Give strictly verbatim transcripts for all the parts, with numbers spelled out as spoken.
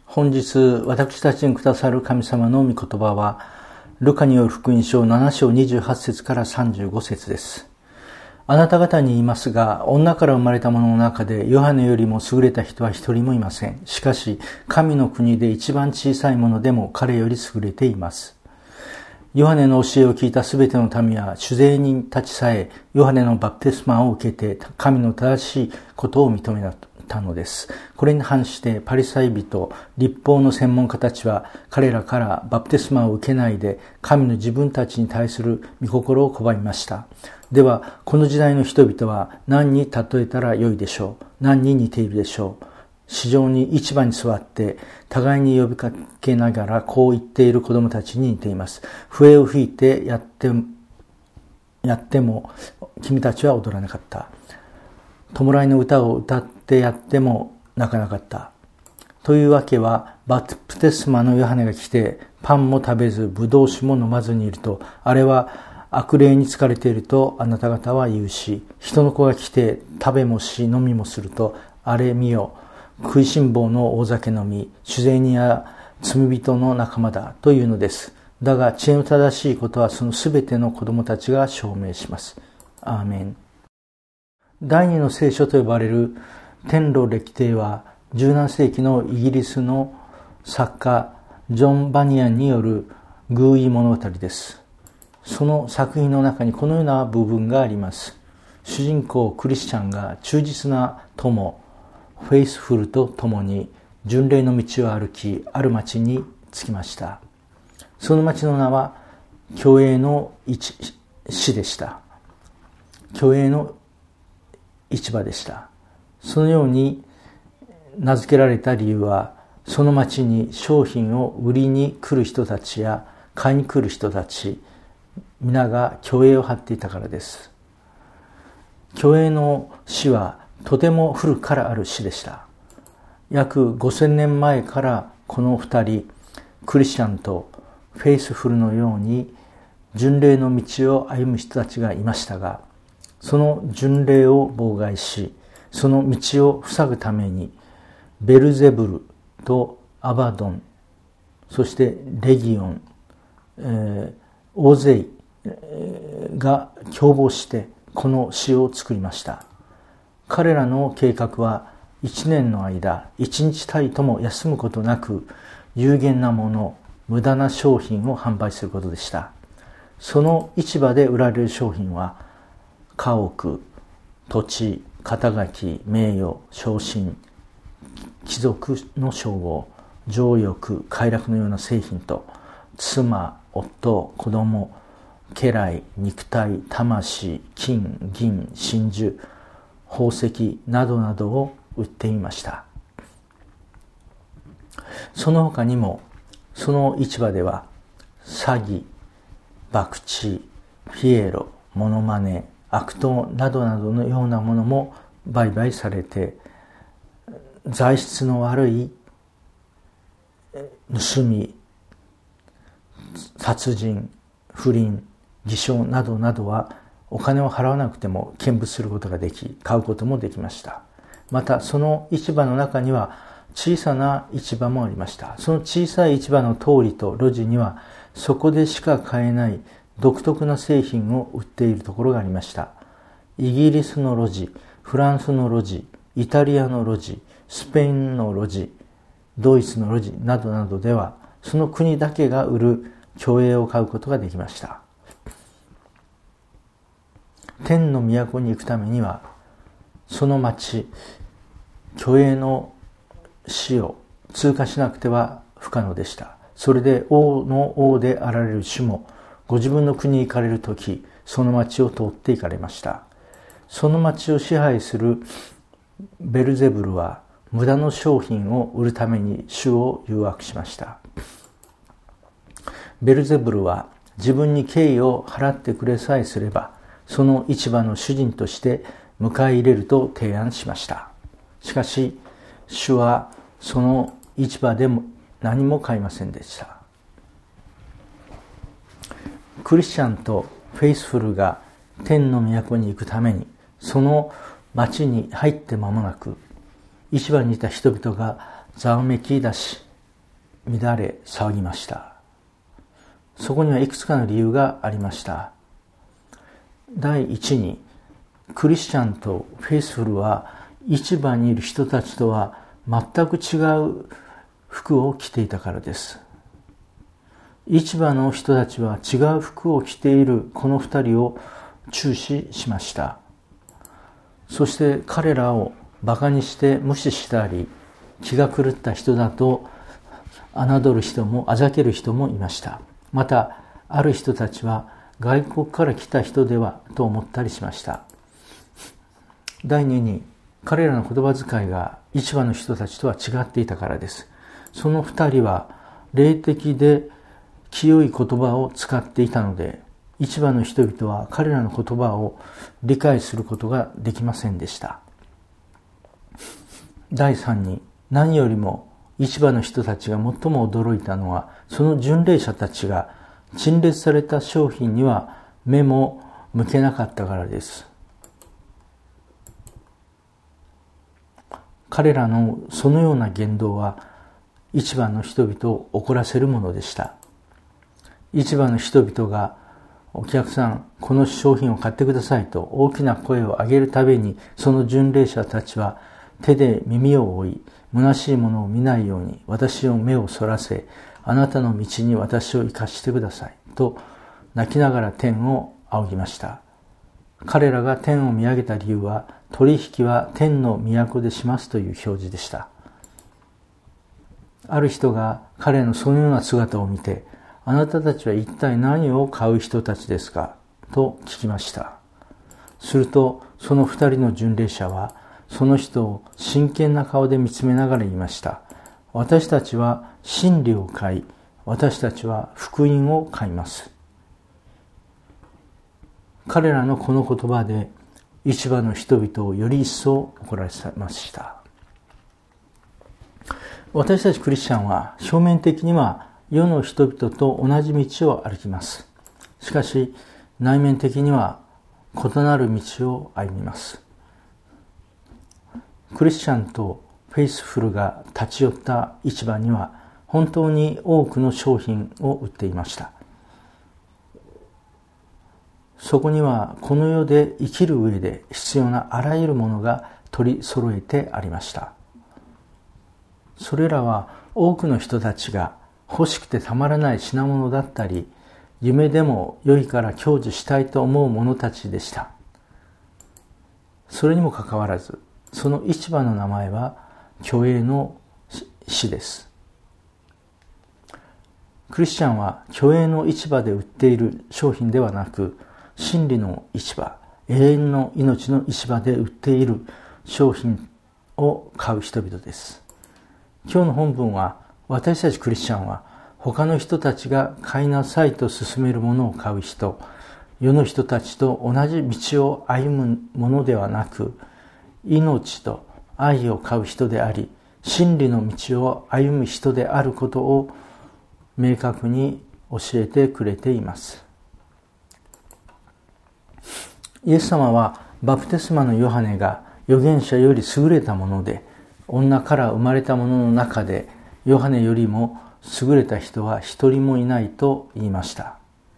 本日私たちにくださる神様の御言葉はルカによる福音書なな章にじゅうはち節からさんじゅうご節です。あなた方に言いますが、女から生まれた者の中でヨハネよりも優れた人は一人もいません。しかし神の国で一番小さいものでも彼より優れています。ヨハネの教えを聞いたすべての民は主税人たちさえヨハネのバプテスマを受けて神の正しいことを認めたのです。これに反してパリサイ人、律法の専門家たちは彼らからバプテスマを受けないで神の自分たちに対する御心を拒みました。ではこの時代の人々は何に例えたらよいでしょう。何に似ているでしょう。市場に市場に座って互いに呼びかけながらこう言っている子供たちに似ています。笛を吹いてやってやっても君たちは踊らなかった。弔いの歌を歌ってやっても泣かなかった。というわけはバプテスマのヨハネが来てパンも食べずブドウ酒も飲まずにいると、あれは悪霊に疲れているとあなた方は言うし、人の子が来て食べもし飲みもすると、あれ見よ、食いしん坊の大酒飲み、主税人や罪人の仲間だというのです。だが知恵の正しいことはそのすべての子供たちが証明します。アーメン。第二の聖書と呼ばれる天路歴帝はじゅうなな世紀のイギリスの作家ジョン・バニアンによる寓意物語です。その作品の中にこのような部分があります。主人公クリスチャンが忠実な友フェイスフルと共に巡礼の道を歩き、ある町に着きました。その町の名は虚栄の市でした。虚栄の市場でした。そのように名付けられた理由は、その町に商品を売りに来る人たちや買いに来る人たち、皆が虚栄を張っていたからです。虚栄の市はとても古くからある市でした。約ごせんねんまえからこの二人、クリスチャンとフェイスフルのように巡礼の道を歩む人たちがいましたが、その巡礼を妨害し、その道を塞ぐためにベルゼブルとアバドン、そしてレギオン、えー、大勢が共謀してこの詩を作りました。彼らの計画は一年の間一日たりとも休むことなく有限なもの、無駄な商品を販売することでした。その市場で売られる商品は家屋、土地、肩書、名誉、昇進、貴族の称号、情欲、快楽のような製品と妻、夫、子供、家来、肉体、魂、金、銀、真珠、宝石などなどを売っていました。その他にもその市場では詐欺、博打、ピエロ、モノマネ、悪党などなどのようなものも売買されて、材質の悪い盗み、殺人、不倫、偽証などなどはお金を払わなくても見物することができ、買うこともできました。またその市場の中には小さな市場もありました。その小さい市場の通りと路地にはそこでしか買えない独特な製品を売っているところがありました。イギリスの路地、フランスの路地、イタリアの路地、スペインの路地、ドイツの路地などなどではその国だけが売る虚栄を買うことができました。天の都に行くためにはその町、虚栄の市を通過しなくては不可能でした。それで王の王であられる主もご自分の国に行かれるとき、その町を通って行かれました。その町を支配するベルゼブルは無駄の商品を売るために主を誘惑しました。ベルゼブルは自分に敬意を払ってくれさえすれば、その市場の主人として迎え入れると提案しました。しかし主はその市場でも何も買いませんでした。クリスチャンとフェイスフルが天の都に行くためにその町に入って間もなく、市場にいた人々がざわめき出し、 乱れ騒ぎました。そこにはいくつかの理由がありました。第一に、クリスチャンとフェイスフルは市場にいる人たちとは全く違う服を着ていたからです。市場の人たちは違う服を着ているこの二人を注視しました。そして彼らをバカにして無視したり、気が狂った人だと侮る人もあざける人もいました。また、ある人たちは外国から来た人ではと思ったりしました。第二に、彼らの言葉遣いが市場の人たちとは違っていたからです。その二人は霊的で清い言葉を使っていたので、市場の人々は彼らの言葉を理解することができませんでした。第三に、何よりも市場の人たちが最も驚いたのは、その巡礼者たちが陳列された商品には目も向けなかったからです。彼らのそのような言動は市場の人々を怒らせるものでした。市場の人々が、お客さん、この商品を買ってくださいと大きな声を上げるたびに、その巡礼者たちは手で耳を覆い、虚しいものを見ないように私を目をそらせ、あなたの道に私を生かしてくださいと泣きながら天を仰ぎました。彼らが天を見上げた理由は、取引は天の都でしますという表示でした。ある人が彼のそのような姿を見て、あなたたちは一体何を買う人たちですかと聞きました。するとその二人の巡礼者はその人を真剣な顔で見つめながら言いました。私たちは真理を買い、私たちは福音を買います。彼らのこの言葉で市場の人々をより一層怒らせました。私たちクリスチャンは表面的には世の人々と同じ道を歩きます。しかし内面的には異なる道を歩みます。クリスチャンとフェイスフルが立ち寄った市場には本当に多くの商品を売っていました。そこにはこの世で生きる上で必要なあらゆるものが取り揃えてありました。それらは多くの人たちが欲しくてたまらない品物だったり、夢でも良いから享受したいと思う者たちでした。それにもかかわらず、その市場の名前は虚栄の市です。クリスチャンは虚栄の市場で売っている商品ではなく、真理の市場、永遠の命の市場で売っている商品を買う人々です。今日の本文は、私たちクリスチャンは他の人たちが買いなさいと勧めるものを買う人、世の人たちと同じ道を歩むものではなく、命と愛を買う人であり、真理の道を歩む人であることを明確に教えてくれています。イエス様はバプテスマのヨハネが預言者より優れたもので、女から生まれたものの中でヨハネよりも優れた人は一人もいないと言いました。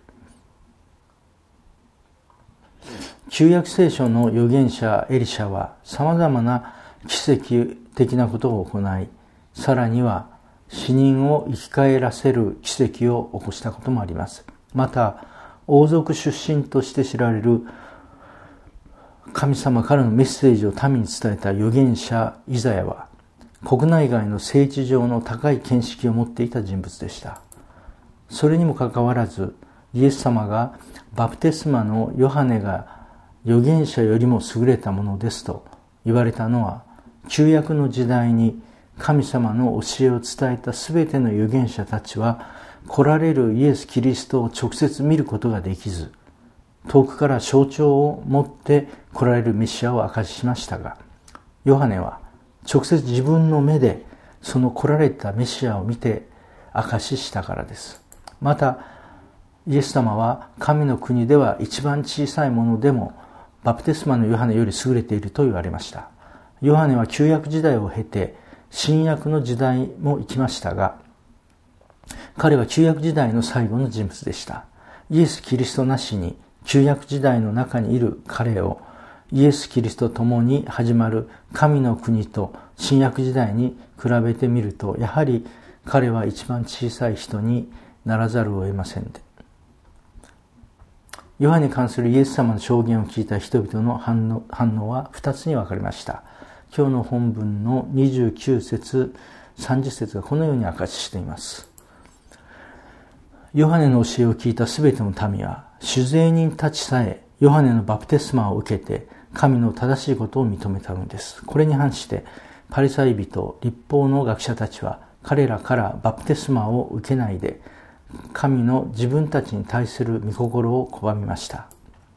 旧約聖書の預言者エリシャは様々な奇跡的なことを行い、さらには死人を生き返らせる奇跡を起こしたこともあります。また、王族出身として知られる神様からのメッセージを民に伝えた預言者イザヤは、国内外の政治上の高い見識を持っていた人物でした。それにもかかわらず、イエス様がバプテスマのヨハネが預言者よりも優れたものですと言われたのは、旧約の時代に神様の教えを伝えたすべての預言者たちは、来られるイエス・キリストを直接見ることができず、遠くから象徴を持って来られるメシアを証ししましたが、ヨハネは直接自分の目でその来られたメシアを見て証ししたからです。また、イエス様は神の国では一番小さいものでもバプテスマのヨハネより優れていると言われました。ヨハネは旧約時代を経て新約の時代も生きましたが、 彼は旧約時代の最後の人物でした。イエス・キリストなしに旧約時代の中にいる彼をイエス・キリストと共に始まる神の国と新約時代に比べてみると、やはり彼は一番小さい人にならざるを得ませんで、ヨハネに関するイエス様の証言を聞いた人々の反応、反応は二つに分かれました。今日の本文のにじゅうきゅう節、さんじゅう節がこのように明かししています。ヨハネの教えを聞いたすべての民は、主税人たちさえヨハネのバプテスマを受けて神の正しいことを認めたのです。これに反してパリサイ人、律法の学者たちは彼らからバプテスマを受けないで神の自分たちに対する御心を拒みました。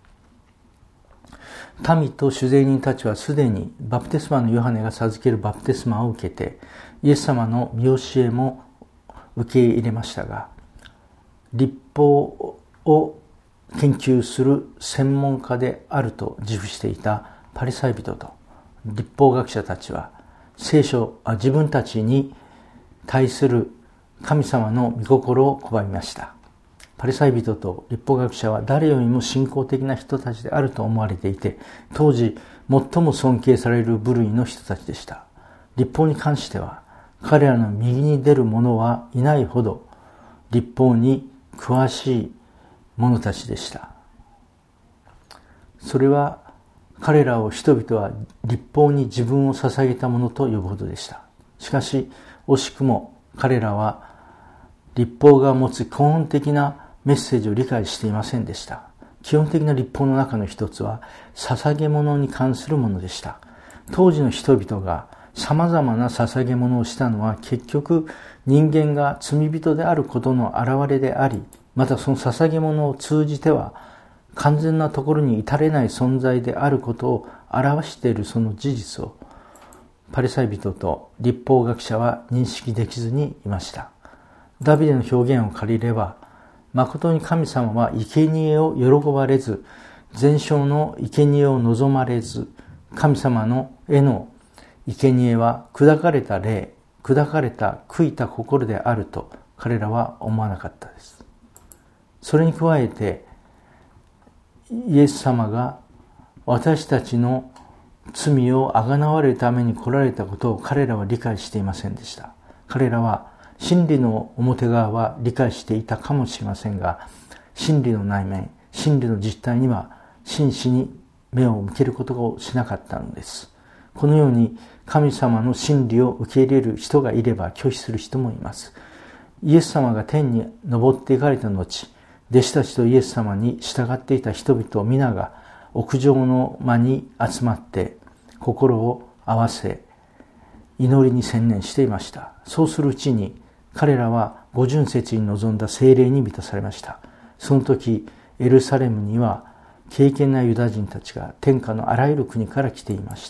民と主税人たちはすでにバプテスマのヨハネが授けるバプテスマを受けてイエス様の見教えも受け入れましたが、律法を研究する専門家であると自負していたパリサイ人と律法学者たちは聖書、自分たちに対する神様の御心を拒みました。パリサイ人と律法学者は誰よりも信仰的な人たちであると思われていて、当時最も尊敬される部類の人たちでした。律法に関しては彼らの右に出る者はいないほど律法に詳しい者たちでした。それは彼らを人々は律法に自分を捧げたものと呼ぶほどでした。しかし惜しくも彼らは律法が持つ基本的なメッセージを理解していませんでした。基本的な律法の中の一つは捧げ物に関するものでした。当時の人々が様々な捧げ物をしたのは結局人間が罪人であることの表れであり、またその捧げ物を通じては完全なところに至れない存在であることを表しているその事実をパリサイ人と律法学者は認識できずにいました。ダビデの表現を借りれば、誠に神様は生贄を喜ばれず、全焼の生贄を望まれず、神様の絵の生贄は砕かれた霊、砕かれた悔いた心であると彼らは思わなかったです。それに加えて、イエス様が私たちの罪をあがなわれるために来られたことを彼らは理解していませんでした。彼らは真理の表側は理解していたかもしれませんが、真理の内面、真理の実態には真摯に目を向けることをしなかったのです。このように神様の真理を受け入れる人がいれば拒否する人もいます。イエス様が天に昇っていかれた後、弟子たちとイエス様に従っていた人々皆が屋上の間に集まって心を合わせ祈りに専念していました。そうするうちに彼らは五旬節に臨んだ聖霊に満たされました。その時エルサレムには敬虔なユダヤ人たちが天下のあらゆる国から来ていました。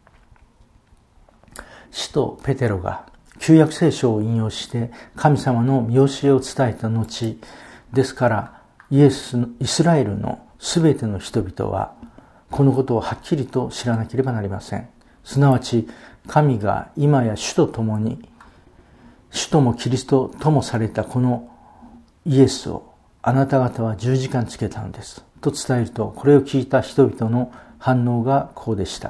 使徒ペテロが旧約聖書を引用して神様の見教えを伝えた後ですから、イエス、イスラエルのすべての人々はこのことをはっきりと知らなければなりません。すなわち神が今や主と共に主ともキリストともされたこのイエスをあなた方は十字架につけたのですと伝えると、これを聞いた人々の反応がこうでした。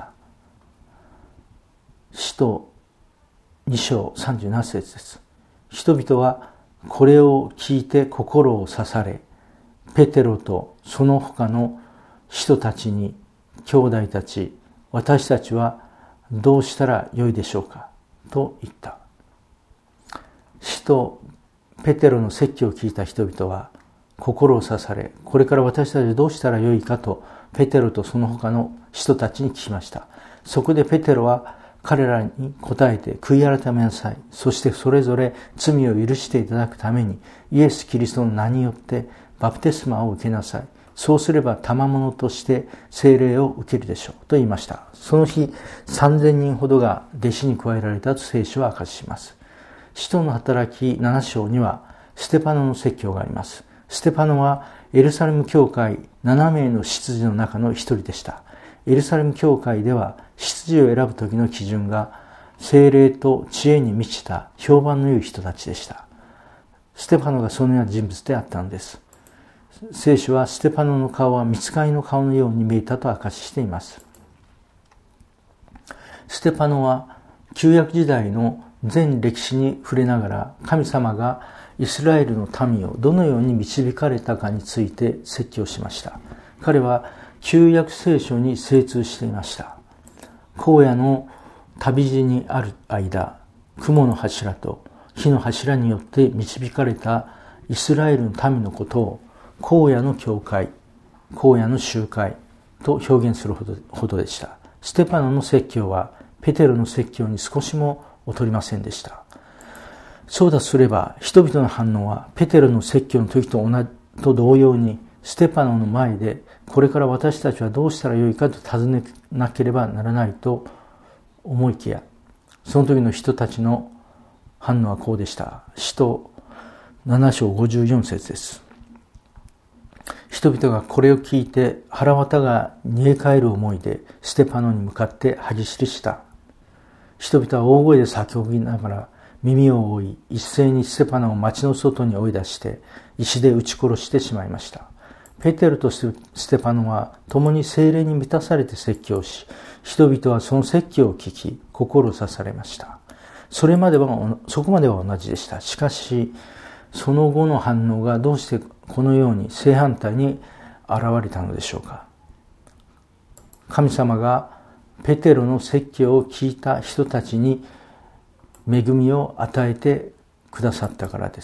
使徒に章さんじゅうなな節です。人々はこれを聞いて心を刺され、ペテロとその他の人たちに、兄弟たち、私たちはどうしたらよいでしょうかと言った。使徒ペテロの説教を聞いた人々は心を刺され、これから私たちはどうしたらよいかとペテロとその他の人たちに聞きました。そこでペテロは彼らに答えて、悔い改めなさい。そしてそれぞれ罪を許していただくためにイエス・キリストの名によってバプテスマを受けなさい。そうすれば賜物として聖霊を受けるでしょうと言いました。その日さんぜんにんほどが弟子に加えられたと聖書は明かしします。使徒の働きなな章にはステパノの説教があります。ステパノはエルサレム教会なな名の執事の中の一人でした。エルサレム教会では執事を選ぶ時の基準が聖霊と知恵に満ちた評判の良い人たちでした。 ステパノがそのような人物であったのです。聖書はステパノの顔は御使いの顔のように見えたと明かししています。ステパノは旧約時代の全歴史に触れながら、神様がイスラエルの民をどのように導かれたかについて説教しました。彼は旧約聖書に精通していました。荒野の旅路にある間、雲の柱と火の柱によって導かれたイスラエルの民のことを荒野の教会、荒野の集会と表現するほど、ほどでした。ステパノの説教はペテロの説教に少しも劣りませんでした。そうだすれば人々の反応はペテロの説教の時と同じと同様にステパノの前でこれから私たちはどうしたらよいかと尋ねなければならないと思いきや、その時の人たちの反応はこうでした。使徒なな章ごじゅうよん節です。人々がこれを聞いて腹渡が煮え返る思いでステパノに向かって歯ぎしりした。人々は大声で叫びながら耳を覆い、一斉にステパノを町の外に追い出して石で撃ち殺してしまいました。ペテロとステパノは共に聖霊に満たされて説教し、人々はその説教を聞き心を刺されました。それまではそこまでは同じでした。しかしその後の反応がどうしてこのように正反対に現れたのでしょうか。神様がペテロの説教を聞いた人たちに恵みを与えてくださったからです。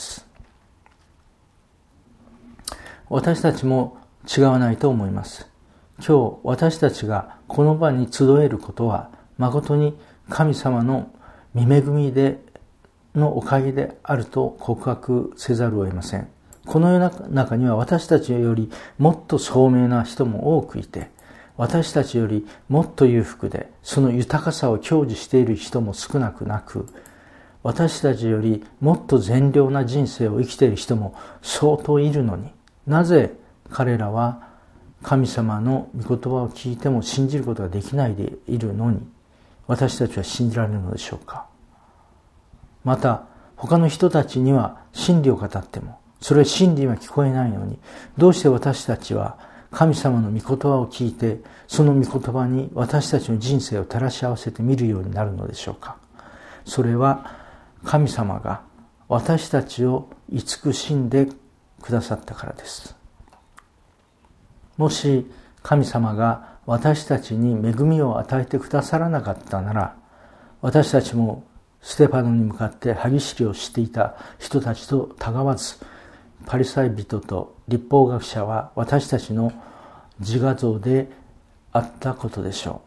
私たちも違わないと思います。今日私たちがこの場に集えることは誠に神様の御恵みでのおかげであると告白せざるを得ません。この世の中には私たちよりもっと聡明な人も多くいて、私たちよりもっと裕福でその豊かさを享受している人も少なくなく、私たちよりもっと善良な人生を生きている人も相当いるのに、なぜ彼らは神様の御言葉を聞いても信じることができないでいるのに、私たちは信じられるのでしょうか。また他の人たちには真理を語ってもそれは真理には聞こえないのに、どうして私たちは神様の御言葉を聞いてその御言葉に私たちの人生を照らし合わせて見るようになるのでしょうか。それは神様が私たちを慈しんでくださったからです。もし神様が私たちに恵みを与えてくださらなかったなら、私たちもステパノに向かって歯ぎしりをしていた人たちとたがわず、パリサイ人と律法学者は私たちの自画像であったことでしょ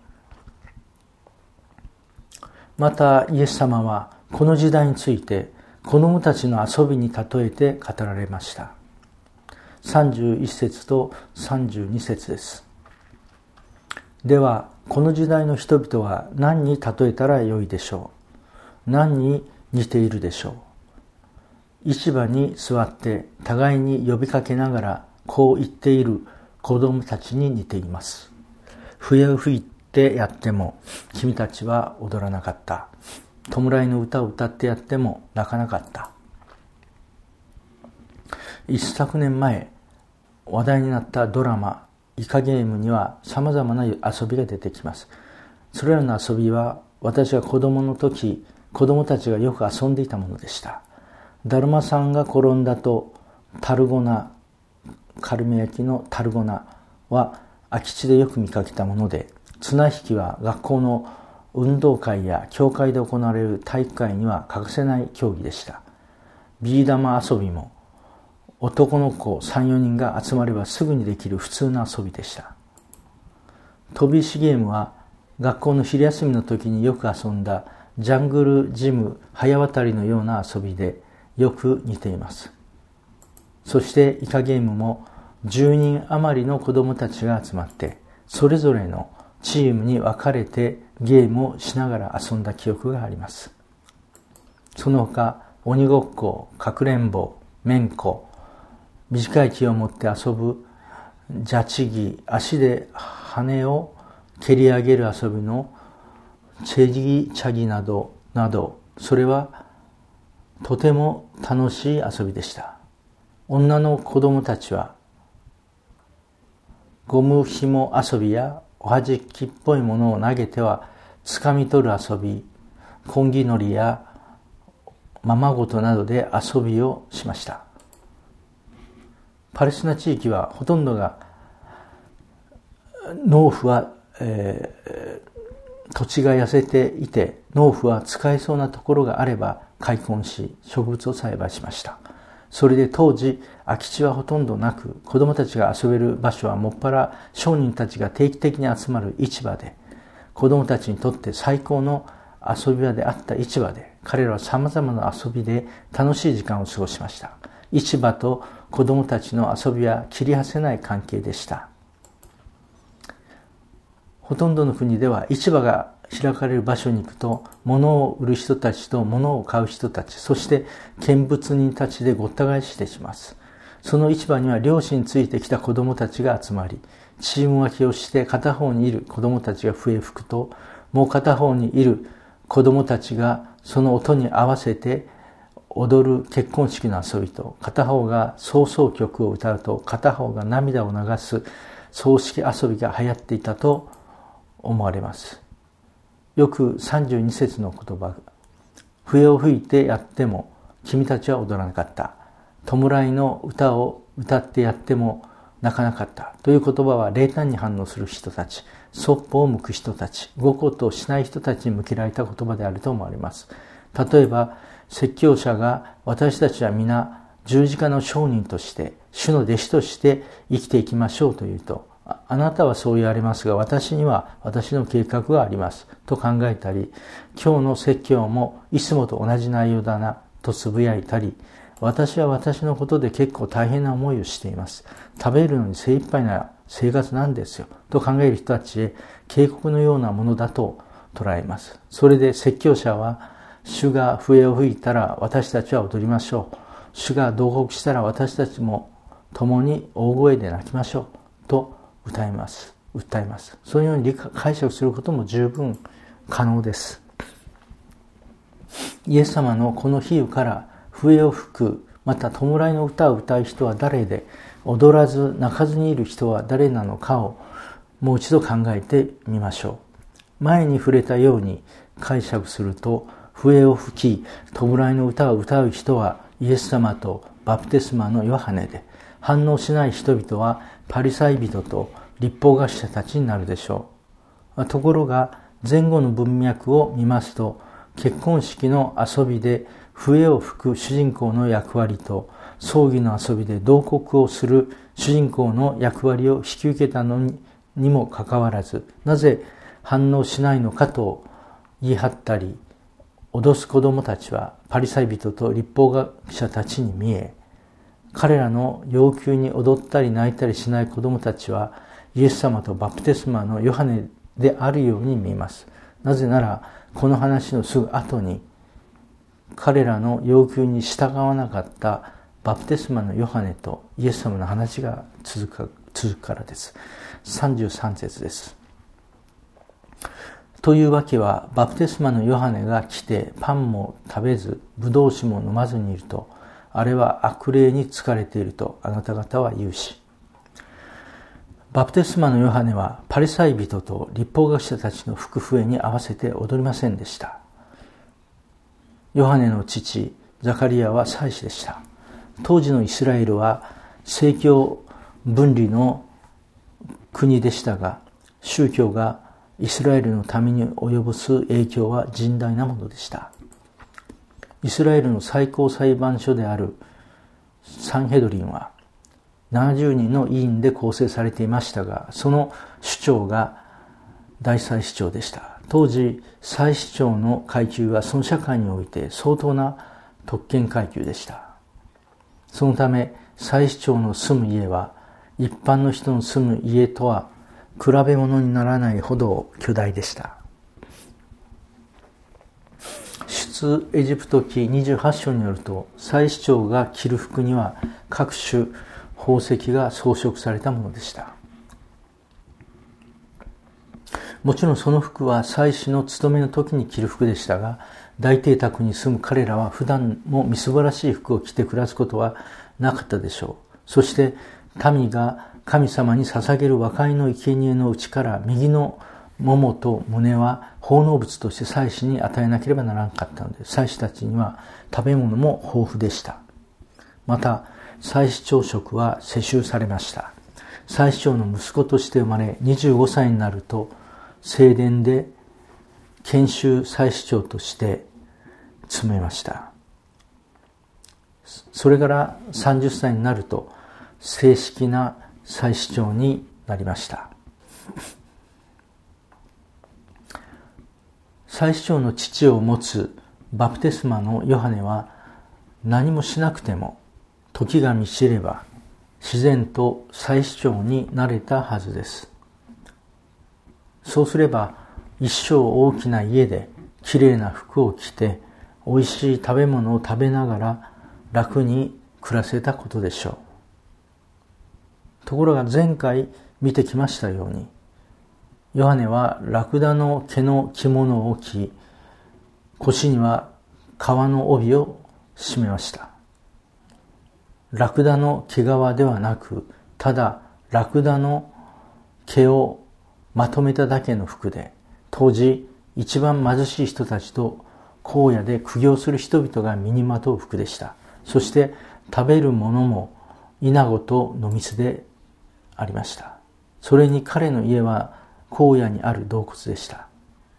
う。またイエス様はこの時代について子供たちの遊びに例えて語られました。さんじゅういち節とさんじゅうに節です。ではこの時代の人々は何に例えたらよいでしょう。何に似ているでしょう。市場に座って互いに呼びかけながらこう言っている子供たちに似ています。笛を吹いてやっても君たちは踊らなかった。弔いの歌を歌ってやっても泣かなかった。一昨年前話題になったドラマイカゲームには様々な遊びが出てきます。それらの遊びは私が子供の時子供たちがよく遊んでいたものでした。だるまさんが転んだとタルゴナ、カルメ焼きのタルゴナは空き地でよく見かけたもので、綱引きは学校の運動会や教会で行われる体育会には欠かせない競技でした。ビー玉遊びも男の子さん、よにんが集まればすぐにできる普通の遊びでした。飛び石ゲームは学校の昼休みの時によく遊んだジャングルジム早渡りのような遊びでよく似ています。そしてイカゲームもじゅうにん余りの子供たちが集まってそれぞれのチームに分かれてゲームをしながら遊んだ記憶があります。その他鬼ごっこ、かくれんぼ、めんこ、短い木を持って遊ぶジャチギ、足で羽を蹴り上げる遊びのチェギチャギなどなど、それはとても楽しい遊びでした。女の子供たちはゴム紐遊びやおはじきっぽいものを投げてはつかみ取る遊び、コンギ乗りやままごとなどで遊びをしました。パレスチナ地域はほとんどが農夫は、えー、土地が痩せていて農夫は使えそうなところがあれば開墾し植物を栽培しました。それで当時空き地はほとんどなく、子供たちが遊べる場所はもっぱら商人たちが定期的に集まる市場で、子供たちにとって最高の遊び場であった市場で、彼らは様々な遊びで楽しい時間を過ごしました。市場と子供たちの遊びは切り離せない関係でした。ほとんどの国では市場が開かれる場所に行くと、物を売る人たちと物を買う人たち、そして見物人たちでごった返してします。その市場には漁師についてきた子供たちが集まり、チーム分けをして片方にいる子供たちが笛吹くと、もう片方にいる子供たちがその音に合わせて踊る結婚式の遊びと、片方が葬送曲を歌うと片方が涙を流す葬式遊びが流行っていたと思われます。よくさんじゅうに節の言葉、笛を吹いてやっても君たちは踊らなかった。弔いの歌を歌ってやっても泣かなかったという言葉は、冷淡に反応する人たち、そっぽを向く人たち、動こうとしない人たちに向けられた言葉であると思われます。例えば説教者が、私たちは皆十字架の商人として主の弟子として生きていきましょうというと、あなたはそう言われますが私には私の計画がありますと考えたり、今日の説教もいつもと同じ内容だなとつぶやいたり、私は私のことで結構大変な思いをしています。食べるのに精一杯な生活なんですよと考える人たちへ警告のようなものだと捉えます。それで説教者は、主が笛を吹いたら私たちは踊りましょう。主が慟哭したら私たちも共に大声で泣きましょうと歌います。訴えます。そのように理解解釈することも十分可能です。イエス様のこの比喩から笛を吹く、また弔いの歌を歌う人は誰で、踊らず泣かずにいる人は誰なのかをもう一度考えてみましょう。前に触れたように解釈すると、笛を吹き弔いの歌を歌う人はイエス様とバプテスマのヨハネで、反応しない人々はパリサイ人と律法学者たちになるでしょう。ところが前後の文脈を見ますと、結婚式の遊びで笛を吹く主人公の役割と、葬儀の遊びで慟哭をする主人公の役割を引き受けたのににもかかわらず、なぜ反応しないのかと言い張ったり脅す子供たちはパリサイ人と律法学者たちに見え、彼らの要求に踊ったり泣いたりしない子供たちはイエス様とバプテスマのヨハネであるように見えます。なぜならこの話のすぐ後に、彼らの要求に従わなかったバプテスマのヨハネとイエス様の話が続く、続くからです。さんじゅうさん節です。というわけは、バプテスマのヨハネが来てパンも食べずブドウ酒も飲まずにいると、あれは悪霊に疲れているとあなた方は言うし。バプテスマのヨハネはパリサイ人と律法学者たちの吹く笛に合わせて踊りませんでした。ヨハネの父ザカリアは祭司でした。当時のイスラエルは政教分離の国でしたが、宗教がイスラエルのために及ぼす影響は甚大なものでした。イスラエルの最高裁判所であるサンヘドリンはななじゅうにんの委員で構成されていましたが、その首長が大祭司長でした。当時祭司長の階級はその社会において相当な特権階級でした。そのため祭司長の住む家は一般の人の住む家とは比べ物にならないほど巨大でした。出エジプト記にじゅうはち章によると、祭司長が着る服には各種宝石が装飾されたものでした。もちろんその服は祭司の務めの時に着る服でしたが、 大邸宅に住む彼らは普段もみすぼらしい服を着て暮らすことはなかったでしょう。そして民が神様に捧げる和解の生贄のうちから右のももと胸は奉納物として祭司に与えなければならなかったので、祭司たちには食べ物も豊富でした。また祭司長職は世襲されました。祭司長の息子として生まれ、にじゅうごさいになると聖殿で研修祭司長として務めました。それからさんじゅっさいになると正式な祭司長になりました。祭司長の父を持つバプテスマのヨハネは、何もしなくても時が満ちれば自然と祭司長になれたはずです。そうすれば一生大きな家できれいな服を着ておいしい食べ物を食べながら楽に暮らせたことでしょう。ところが前回見てきましたように、ヨハネはラクダの毛の着物を着、腰には革の帯を締めました。ラクダの毛皮ではなく、ただラクダの毛をまとめただけの服で、当時一番貧しい人たちと荒野で苦行する人々が身にまとう服でした。そして食べるものもイナゴと野水でありました。それに彼の家は荒野にある洞窟でした。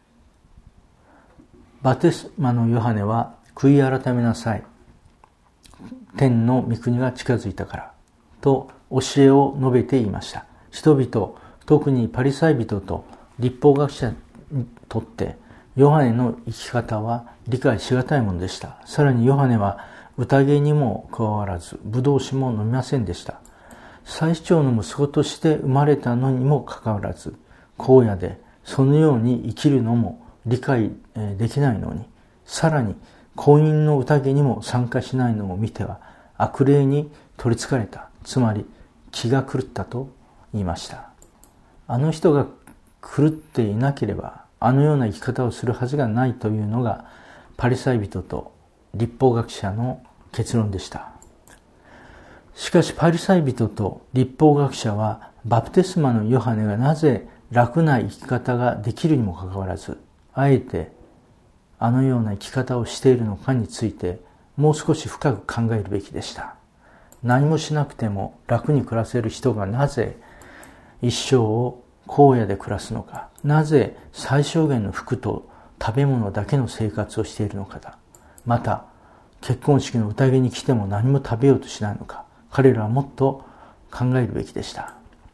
バプテスマのヨハネは、悔い改めなさい、天の御国が近づいたからと教えを述べていました。人々、特にパリサイ人と律法学者にとってヨハネの生き方は理解しがたいものでした。さらにヨハネは宴にも加わらず、ブドウ酒も飲みませんでした。祭司長の息子として生まれたのにもかかわらず、荒野でそのように生きるのも理解できないのに、さらに婚姻の宴にも参加しないのを見ては悪霊に取りつかれた、つまり気が狂ったと言いました。あの人が狂っていなければあのような生き方をするはずがないというのがパリサイ人と律法学者の結論でした。しかしパリサイ人と律法学者は、バプテスマのヨハネがなぜ楽な生き方ができるにもかかわらず、あえてあのような生き方をしているのかについて、もう少し深く考えるべきでした。何もしなくても楽に暮らせる人がなぜ一生を荒野で暮らすのか、なぜ最小限の服と食べ物だけの生活をしているのかだ。また結婚式の宴に来ても何も食べようとしないのか。彼らはもっと考えるべきでした。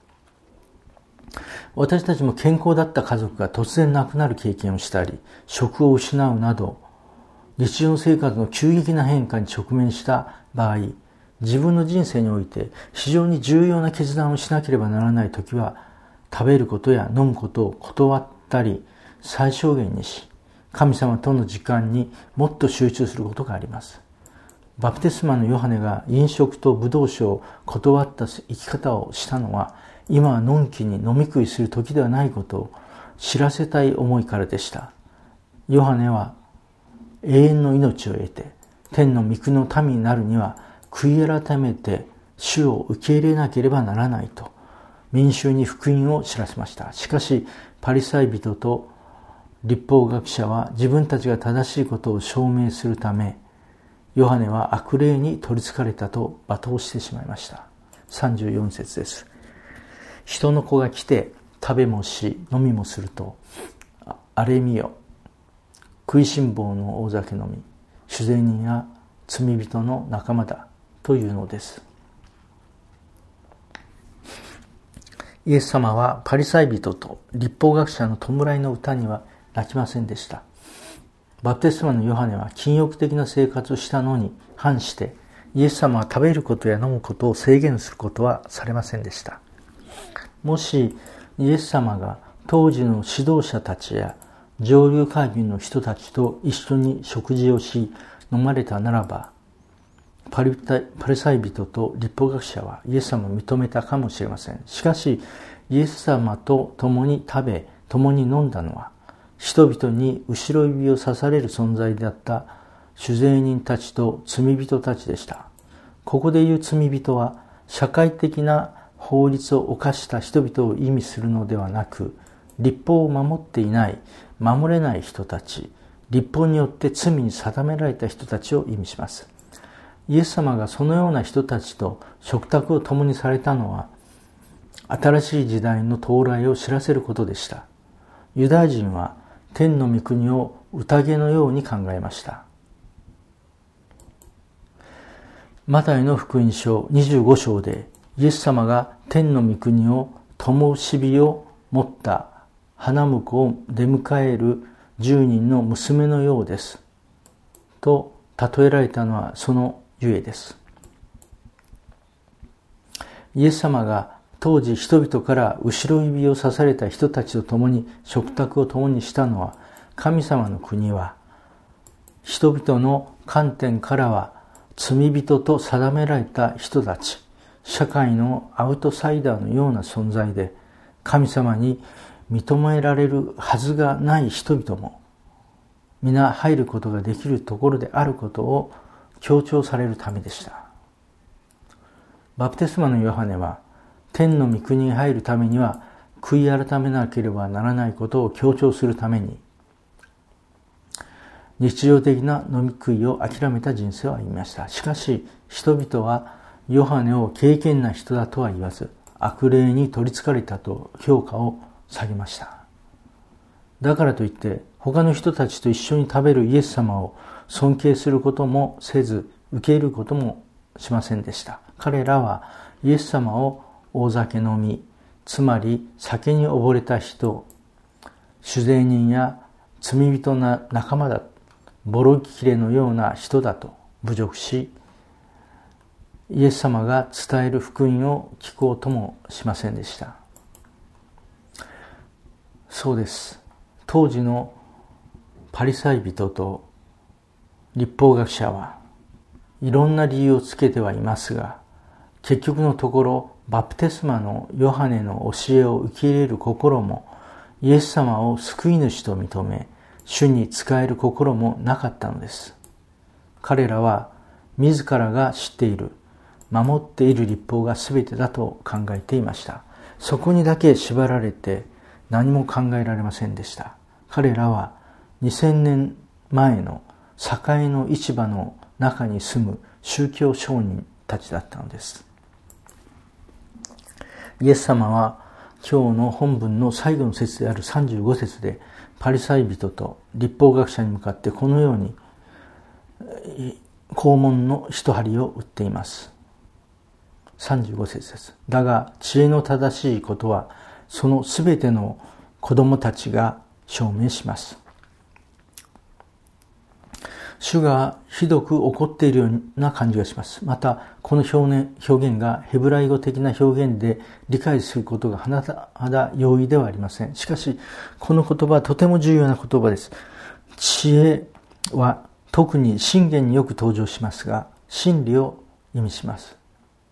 私たちも健康だった家族が突然亡くなる経験をしたり、職を失うなど、日常生活の急激な変化に直面した場合、自分の人生において非常に重要な決断をしなければならないときは、食べることや飲むことを断ったり、最小限にし、神様との時間にもっと集中することがあります。バプテスマのヨハネが飲食とブドウ酒を断った生き方をしたのは、今はのんきに飲み食いする時ではないことを知らせたい思いからでした。ヨハネは永遠の命を得て天の御国の民になるには、悔い改めて主を受け入れなければならないと民衆に福音を知らせました。しかしパリサイ人と律法学者は自分たちが正しいことを証明するため、ヨハネは悪霊に取りつかれたと罵倒してしまいました。さんじゅうよん節です。人の子が来て食べもし飲みもすると、あれみよ、食いしん坊の大酒飲み、酒税人や罪人の仲間だというのです。イエス様はパリサイ人と律法学者の弔いの歌には泣きませんでした。バプテスマのヨハネは禁欲的な生活をしたのに反して、イエス様は食べることや飲むことを制限することはされませんでした。もしイエス様が当時の指導者たちや上流階級の人たちと一緒に食事をし飲まれたならば、パリ、パリサイ人と律法学者はイエス様を認めたかもしれません。しかしイエス様と共に食べ共に飲んだのは人々に後ろ指を刺される存在であった主税人たちと罪人たちでした。ここで言う罪人は社会的な法律を犯した人々を意味するのではなく、律法を守っていない、守れない人たち、律法によって罪に定められた人たちを意味します。イエス様がそのような人たちと食卓を共にされたのは、新しい時代の到来を知らせることでした。ユダヤ人は天の御国を宴のように考えました。マタイの福音書にじゅうご章で、イエス様が天の御国を灯火を持った花婿を出迎える十人の娘のようですと例えられたのはそのゆえです。イエス様が当時人々から後ろ指を刺された人たちと共に食卓を共にしたのは、神様の国は人々の観点からは罪人と定められた人たち、社会のアウトサイダーのような存在で、神様に認められるはずがない人々も皆入ることができるところであることを強調されるためでした。バプテスマのヨハネは天の御国に入るためには悔い改めなければならないことを強調するために、日常的な飲み食いを諦めた人生を歩みました。しかし人々はヨハネを敬虔な人だとは言わず、悪霊に取りつかれたと評価を下げました。だからといって他の人たちと一緒に食べるイエス様を尊敬することもせず、受け入れることもしませんでした。彼らはイエス様を大酒飲み、つまり酒に溺れた人、主税人や罪人な仲間だ、ボロ切れのような人だと侮辱し、イエス様が伝える福音を聞こうともしませんでした。そうです。当時のパリサイ人と律法学者はいろんな理由をつけてはいますが、結局のところバプテスマのヨハネの教えを受け入れる心も、イエス様を救い主と認め主に仕える心もなかったのです。彼らは自らが知っている、守っている律法が全てだと考えていました。そこにだけ縛られて何も考えられませんでした。彼らはにせんねんまえの栄の市場の中に住む宗教商人たちだったのです。イエス様は今日の本文の最後の節であるさんじゅうご節で、パリサイ人と律法学者に向かってこのように肛門の一針を打っています。さんじゅうご節です。だが知恵の正しいことはそのすべての子供たちが証明します。主がひどく怒っているような感じがします。またこの表現がヘブライ語的な表現で理解することが甚だ容易ではありません。しかしこの言葉はとても重要な言葉です。知恵は特に箴言によく登場しますが、真理を意味します。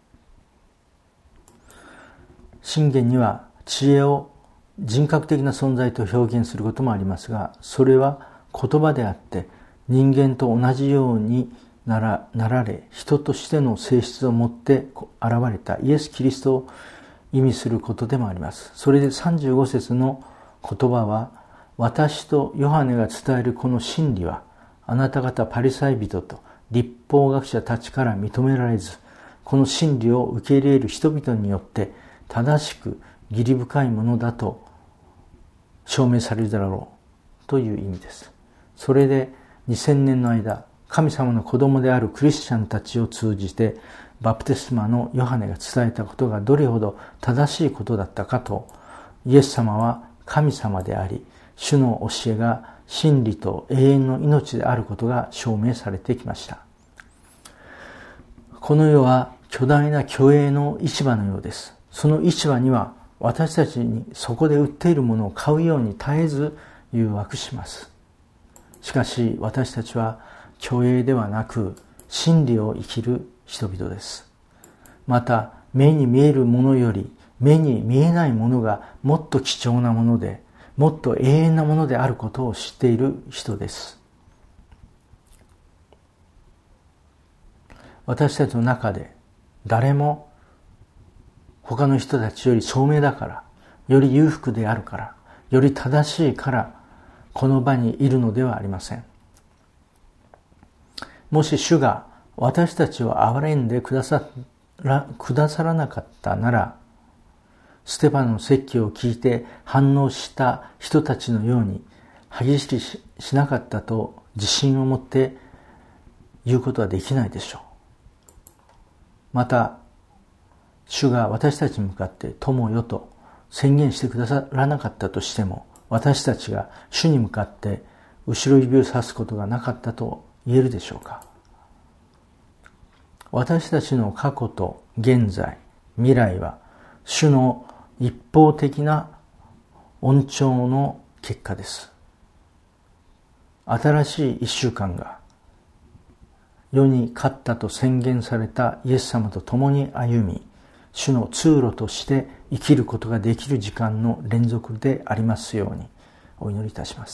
箴言には知恵を人格的な存在と表現することもありますが、それは言葉であって人間と同じようにな ら, なられ人としての性質を持って現れたイエス・キリストを意味することでもあります。それでさんじゅうご節の言葉は、私とヨハネが伝えるこの真理はあなた方パリサイ人と律法学者たちから認められず、この真理を受け入れる人々によって正しく義理深いものだと証明されるだろうという意味です。それでにせんねんの間、神様の子供であるクリスチャンたちを通じてバプテスマのヨハネが伝えたことがどれほど正しいことだったかと、イエス様は神様であり、主の教えが真理と永遠の命であることが証明されてきました。この世は巨大な虚栄の市場のようです。その市場には私たちにそこで売っているものを買うように絶えず誘惑します。しかし私たちは虚栄ではなく真理を生きる人々です。また目に見えるものより目に見えないものがもっと貴重なもので、 もっと永遠なものであることを知っている人です。私たちの中で誰も他の人たちより聡明だから、より裕福であるから、より正しいからこの場にいるのではありません。もし主が私たちを憐れんでくださら、くださらなかったなら、ステパノの説教を聞いて反応した人たちのように激しり し, しなかったと自信を持って言うことはできないでしょう。また、主が私たちに向かって友よと宣言してくださらなかったとしても、私たちが主に向かって後ろ指を指すことがなかったと言えるでしょうか。私たちの過去と現在、未来は主の一方的な恩寵の結果です。新しい一週間が世に勝ったと宣言されたイエス様と共に歩み、主の通路として生きることができる時間の連続でありますようにお祈りいたします。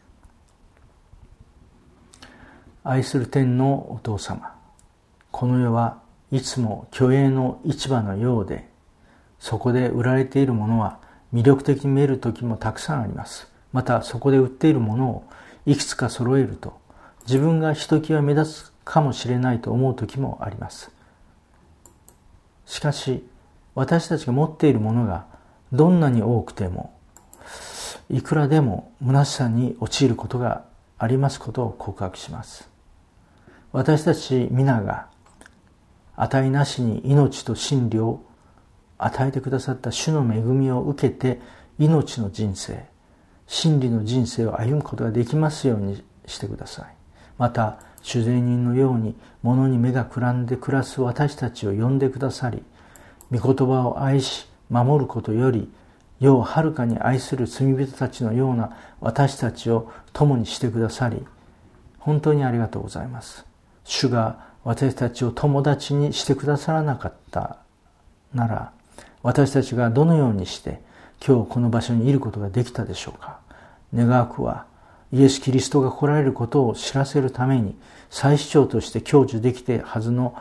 愛する天のお父様、この世はいつも虚栄の市場のようで、そこで売られているものは魅力的に見える時もたくさんあります。またそこで売っているものをいくつか揃えると、自分がひときわ目立つかもしれないと思う時もあります。しかし私たちが持っているものがどんなに多くても、いくらでも虚しさに陥ることがありますことを告白します。私たち皆が値なしに命と真理を与えてくださった主の恵みを受けて、命の人生、真理の人生を歩むことができますようにしてください。また主税人のように物に目がくらんで暮らす私たちを呼んでくださり、御言葉を愛し守ることより世をはるかに愛する罪人たちのような私たちを共にしてくださり、本当にありがとうございます。主が私たちを友達にしてくださらなかったなら、私たちがどのようにして今日この場所にいることができたでしょうか。願わくはイエス・キリストが来られることを知らせるために祭司長として享受できてはずの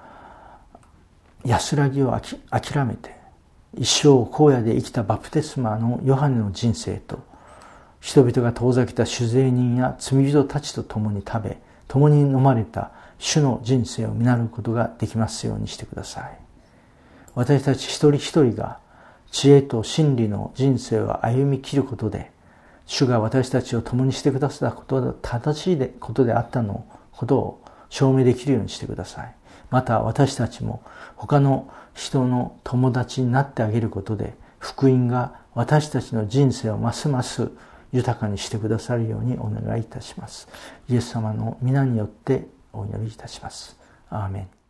安らぎを諦めて一生荒野で生きたバプテスマのヨハネの人生と、人々が遠ざけた主税人や罪人たちと共に食べ共に飲まれた主の人生を見習うことができますようにしてください。私たち一人一人が知恵と真理の人生を歩み切ることで、主が私たちを共にしてくださったことが正しいことであったのことを証明できるようにしてください。また私たちも他の人の友達になってあげることで、福音が私たちの人生をますます豊かにしてくださるようにお願いいたします。イエス様の皆によってお祈りいたします。アーメン。